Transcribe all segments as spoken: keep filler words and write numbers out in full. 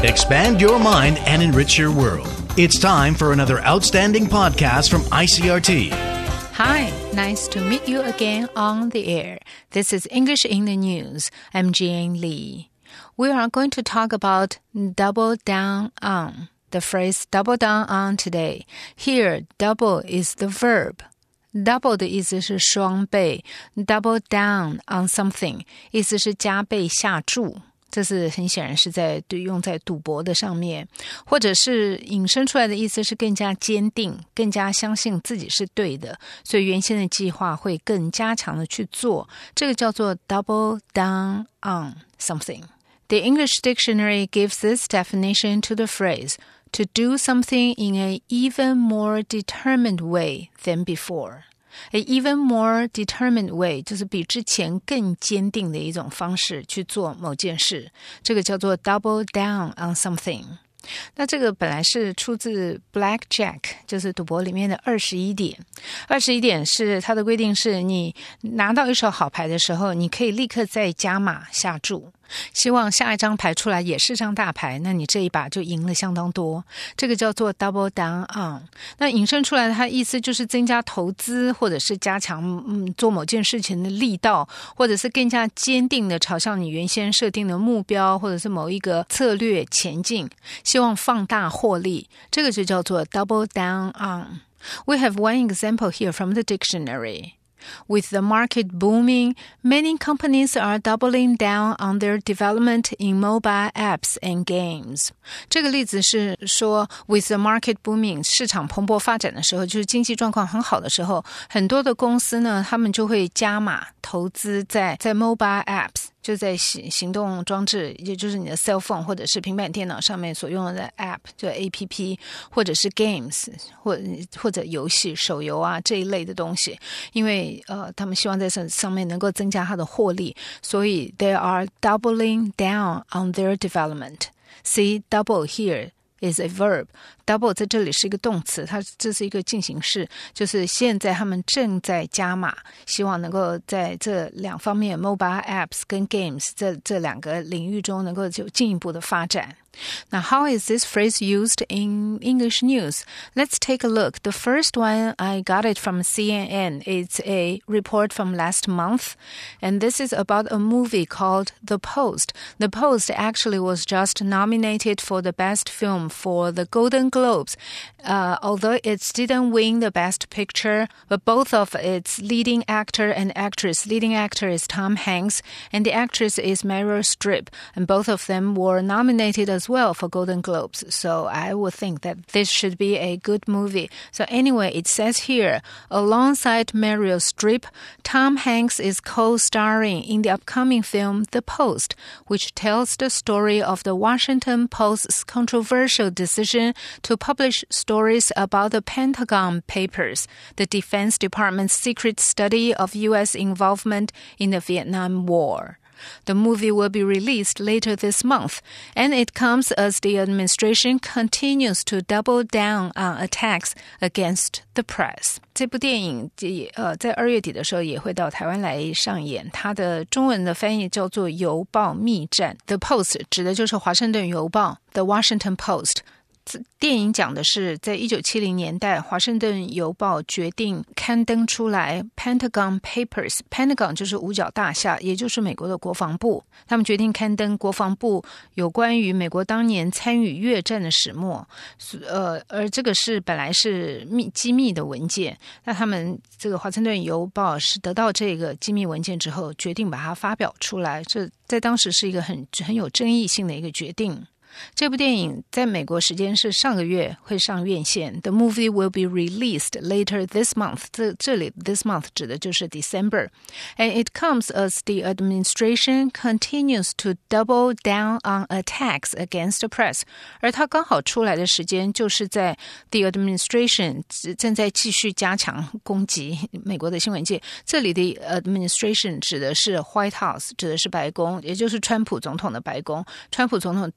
Expand your mind and enrich your world. It's time for another outstanding podcast from I C R T. Hi, nice to meet you again on the air. This is English in the News. I'm Jane Lee. We are going to talk about double down on. The phrase double down on today. Here, double is the verb. Double 的意思是双倍 double down on something 意思是加倍下注，这是很显然是在对用在赌博的上面，或者是引申出来的意思是更加坚定，更加相信自己是对的，所以原先的计划会更加强的去做，这个叫做 double down on something. The English dictionary gives this definition to the phrase to do something in an even more determined way than before. An even more determined way 就是比之前更坚定的一种方式去做某件事，这个叫做 double down on something. 那这个本来是出自 Blackjack 就是赌博里面的二十一点二十一点是它的规定是你拿到一手好牌的时候，你可以立刻再加码下注，希望下一张牌出来也是张大牌，那你这一把就赢了相当多，这个叫做 double down on. 那引申出来的它意思就是增加投资，或者是加强、嗯、做某件事情的力道，或者是更加坚定的朝向你原先设定的目标，或者是某一个策略前进，希望放大获利，这个就叫做 double down on. We have one example here from the dictionary.With the market booming, many companies are doubling down on their development in mobile apps and games. 这个例子是说 with the market booming 市场蓬勃发展的时候，就是经济状况很好的时候，很多的公司呢，他们就会加码投资在在 mobile apps， 就在行行动装置，也就是你的 cell phone 或者是平板电脑上面所用的 app， 就 A P P， 或者是 games 或或者游戏手游啊这一类的东西，因为呃，他们希望在上面能够增加它的获利，所以 they are doubling down on their development. See, double here is a verb. Double 在这里是一个动词，它这是一个进行式，就是现在他们正在加码，希望能够在这两方面 mobile apps 跟 games 这这两个领域中能够有进一步的发展。Now, how is this phrase used in English news? Let's take a look. The first one, I got it from C N N. It's a report from last month, and this is about a movie called The Post. The Post actually was just nominated for the best film for the Golden Globes, uh, although it didn't win the best picture, but both of its leading actor and actress, leading actor is Tom Hanks, and the actress is Meryl Streep, and both of them were nominated as well for Golden Globes, so I would think that this should be a good movie. So anyway, it says here, alongside Meryl Streep, Tom Hanks is co-starring in the upcoming film The Post, which tells the story of the Washington Post's controversial decision to publish stories about the Pentagon Papers, the Defense Department's secret study of U S involvement in the Vietnam War.The movie will be released later this month, and it comes as the administration continues to double down on attacks against the press. 这部电影呃在二月底的时候也会到台湾来上演，它的中文的翻译叫做《邮报密战》。The Post 指的就是华盛顿邮报 The Washington Post。电影讲的是在一九七零年代华盛顿邮报决定刊登出来 Pentagon Papers. Pentagon 就是五角大厦，也就是美国的国防部，他们决定刊登国防部有关于美国当年参与越战的始末，呃，而这个是本来是密机密的文件，那他们这个华盛顿邮报是得到这个机密文件之后决定把它发表出来，这在当时是一个很很有争议性的一个决定。这部电影在美国时间是上个月会上院线。 The movie will be released later this month. 这, 这里 this month 指的就是 December. And it comes as the administration continues to double down on attacks against the press. 而它刚好出来的时间就是在 the administration 正在继续加强攻击美国的新闻界。这里的 administration 指的是 White House， 指的是白宫，也就是川普总统的白宫。川普总统对新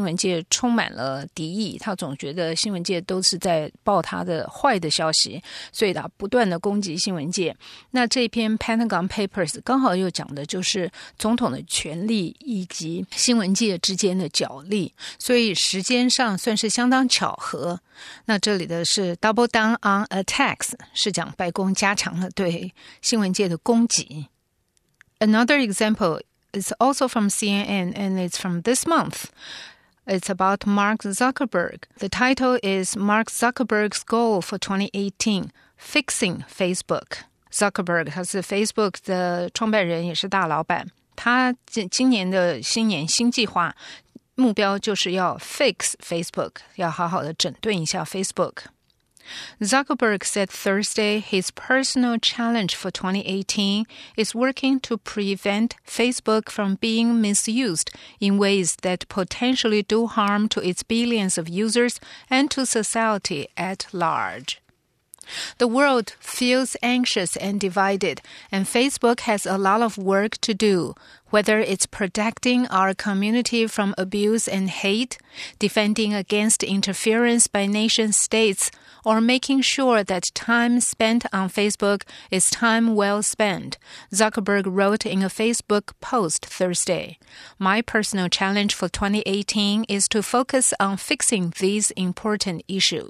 新闻界充满了敌意，他总觉得新闻界都是在报他的坏的消息，所以他不断的攻击新闻界。那这篇 Pentagon Papers 刚好又讲的就是总统的权力以及新闻界之间的角力，所以时间上算是相当巧合。那这里的是 double down on attacks， 是讲白宫加强了对新闻界的攻击。Another example is also from C N N, and it's from this month. It's about Mark Zuckerberg. The title is Mark Zuckerberg's Goal for twenty eighteen, Fixing Facebook. Zuckerberg 他是 Facebook 的创办人，也是大老板。他今年的新年新计划目标就是要 fix Facebook， 要好好的整顿一下 Facebook。Zuckerberg said Thursday his personal challenge for twenty eighteen is working to prevent Facebook from being misused in ways that potentially do harm to its billions of users and to society at large. The world feels anxious and divided, and Facebook has a lot of work to do, whether it's protecting our community from abuse and hate, defending against interference by nation states, or making sure that time spent on Facebook is time well spent, Zuckerberg wrote in a Facebook post Thursday. My personal challenge for twenty eighteen is to focus on fixing these important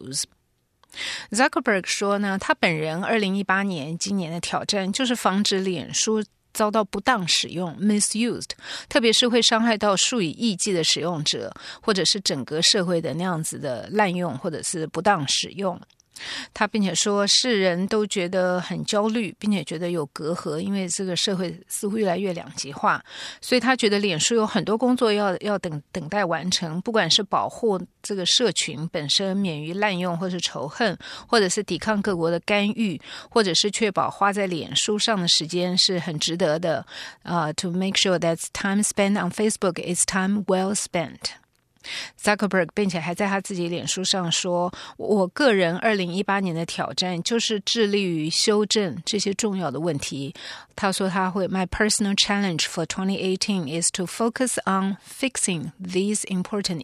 issues.Zuckerberg 说呢，他本人二零一八年今年的挑战就是防止脸书遭到不当使用 misused， 特别是会伤害到数以亿计的使用者，或者是整个社会的那样子的滥用或者是不当使用。他并且说世人都觉得很焦虑，并且觉得有隔阂，因为这个社会似乎越来越两极化，所以他觉得脸书有很多工作要要等等待完成，不管是保护这个社群本身免于滥用或是仇恨，或者是抵抗各国的干预，或者是确保花在脸书上的时间是很值得的、uh, to make sure that time spent on Facebook is time well spent.Zuckerberg 并且还在他自己脸书上说，我个人二零一八年的挑战就是致力于修正这些重要的问题。他说他会 My personal challenge for twenty eighteen is to focus on fixing these important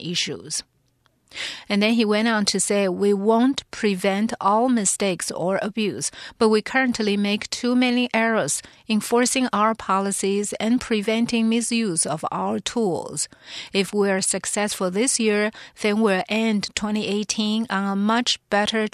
issues.And then he went on to say, we won't prevent all mistakes or abuse, but we currently make too many errors enforcing our policies and preventing misuse of our tools. If we're successful this year, then we'll end twenty eighteen on a much better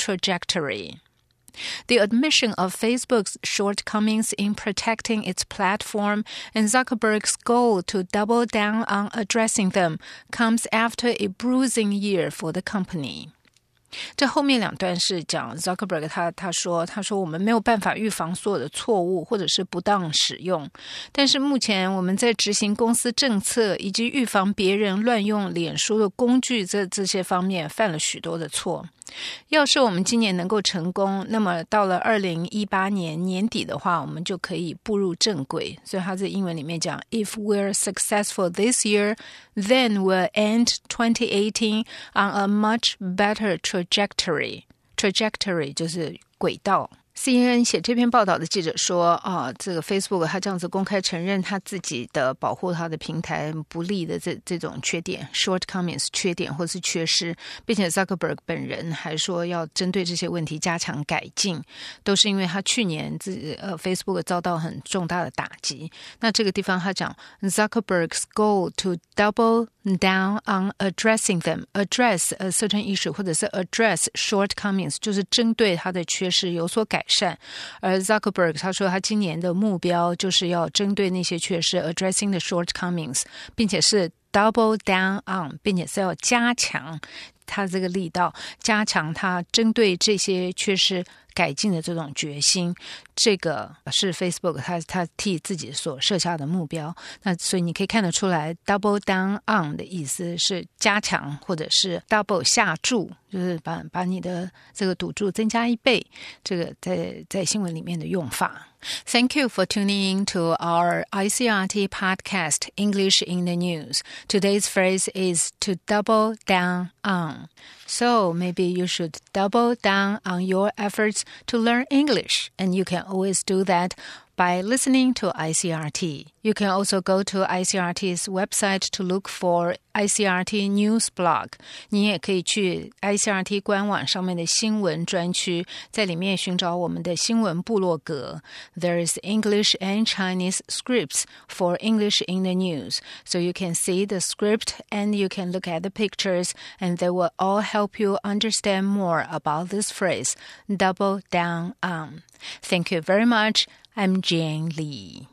trajectory.The admission of Facebook's shortcomings in protecting its platform and Zuckerberg's goal to double down on addressing them comes after a bruising year for the company. 这后面两段是讲 Zuckerberg 他他说他说我们没有办法预防所有的错误或者是不当使用，但是目前我们在执行公司政策以及预防别人乱用脸书的工具这这些方面犯了许多的错。要是我们今年能够成功，那么到了二零一八年年底的话，我们就可以步入正轨。所以他在英文里面讲 If we're successful this year, then we'll end twenty eighteen on a much better trajectory. Trajectory 就是轨道。C N N 写这篇报道的记者说啊，这个 Facebook 他这样子公开承认他自己的保护他的平台不利的这这种缺点 shortcomings 缺点或是缺失，并且 Zuckerberg 本人还说要针对这些问题加强改进，都是因为他去年自己呃 Facebook 遭到很重大的打击。那这个地方他讲 Zuckerberg's goal to double down on addressing them, address a certain issue 或者是 address shortcomings 就是针对他的缺失有所改善，而 Zuckerberg 他说他今年的目标就是要针对那些缺失 addressing the shortcomings 并且是 double down on 并且是要加强他这个力道，加强他针对这些缺失改进的这种决心，这个是 Facebook 他他替自己所设下的目标。那所以你可以看得出来 double down on 的意思是加强或者是 double 下注，就是把把你的这个赌注增加一倍，这个在在新闻里面的用法。Thank you for tuning in to our I C R T podcast, English in the News. Today's phrase is to double down on. So maybe you should double down on your efforts to learn English, and you can always do that by listening to I C R T. You can also go to I C R T's website to look for I C R T News Blog. 你也可以去 I C R T 官网上面的新闻专区，在里面寻找我们的新闻部落格。There is English and Chinese scripts for English in the news. So you can see the script and you can look at the pictures and they will all help you understand more about this phrase, double down on. Thank you very much. I'm Jane Lee.